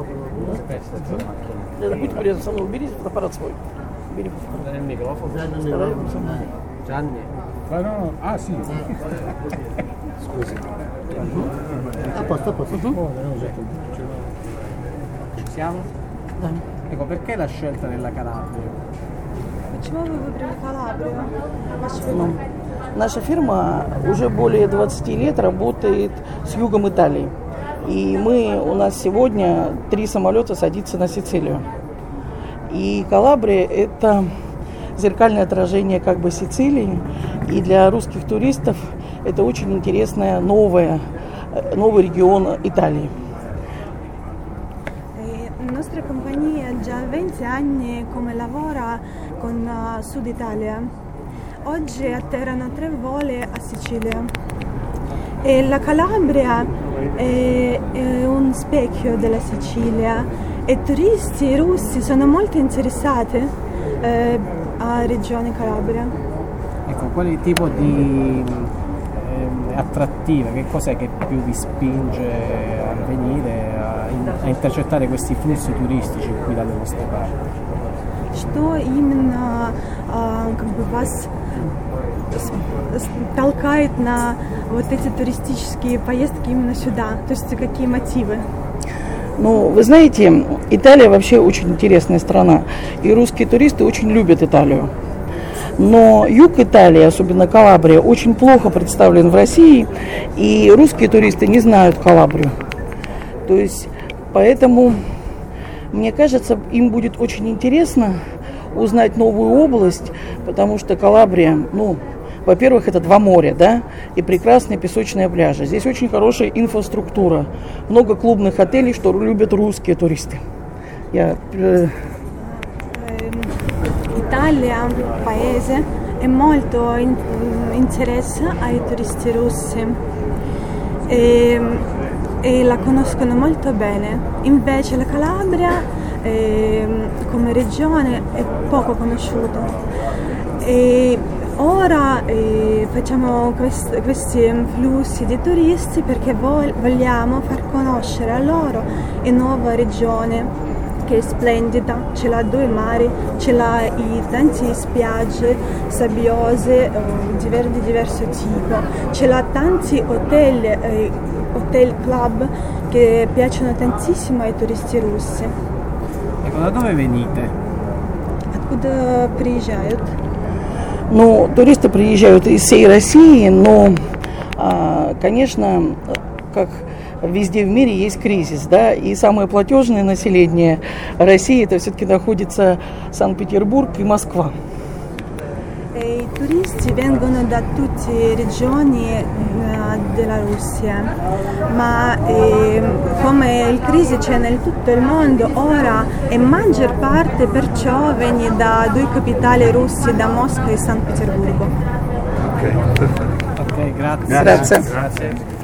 Будьте полезны, со мной уберите фотоаппарат свой. Бери Nel microfono. фотоаппарат. Gianni. Ah sì. Scusi. A posto. Ci siamo? Да. Ecco, perché la scelta della Calabria? Почему вы выбрали Калабрию? Ну, наша фирма уже более 20 лет работает с югом Италии. И у нас сегодня 3 самолета садится на Сицилию. И Калабрия – это зеркальное отражение как бы Сицилии. И для русских туристов это очень интересный новый регион Италии. La nostra compagnia ha già 20 anni come lavora con Sud Italia. Oggi atterrano 3 voli a Sicilia. E la Calabria è un specchio della Sicilia e turisti russi sono molto interessati a regione Calabria. Ecco, quale tipo di attrattiva, che cos'è che più vi spinge a venire, a intercettare questi flussi turistici qui dalle vostre parti? Что именно как бы вас толкает на вот эти туристические поездки именно сюда? То есть какие мотивы? Ну, вы знаете, Италия вообще очень интересная страна, и русские туристы очень любят Италию. Но юг Италии, особенно Калабрия, очень плохо представлен в России, и русские туристы не знают Калабрию. То есть, поэтому, мне кажется, им будет очень интересно узнать новую область, потому что Калабрия, ну, во-первых, это 2 моря, да, и прекрасные песочные пляжи. Здесь очень хорошая инфраструктура, много клубных отелей, что любят русские туристы. Italia, paese, è molto interessa ai turisti russi e la conoscono molto bene. Invece la Calabria come regione è poco conosciuta. E ora facciamo questi flussi di turisti perché vogliamo far conoscere a loro la nuova regione, che è splendida, ce l'ha 2 mari, ce l'ha tante spiagge sabbiose di diverso tipo, ce l'ha tanti hotel club che piacciono tantissimo ai turisti russi. Ecco, da dove venite? Откуда приезжают? Ну, туристы приезжают из всей России, но, конечно, как везде в мире есть кризис, да, и самое платежное население России это все-таки находится Санкт-Петербург и Москва. I turisti vengono da tutte le regioni della Russia, ma come il crisi c'è nel tutto il mondo ora e maggior parte perciò viene da 2 capitali russe, da Mosca e San Pietroburgo. Ok, grazie. Grazie. Grazie.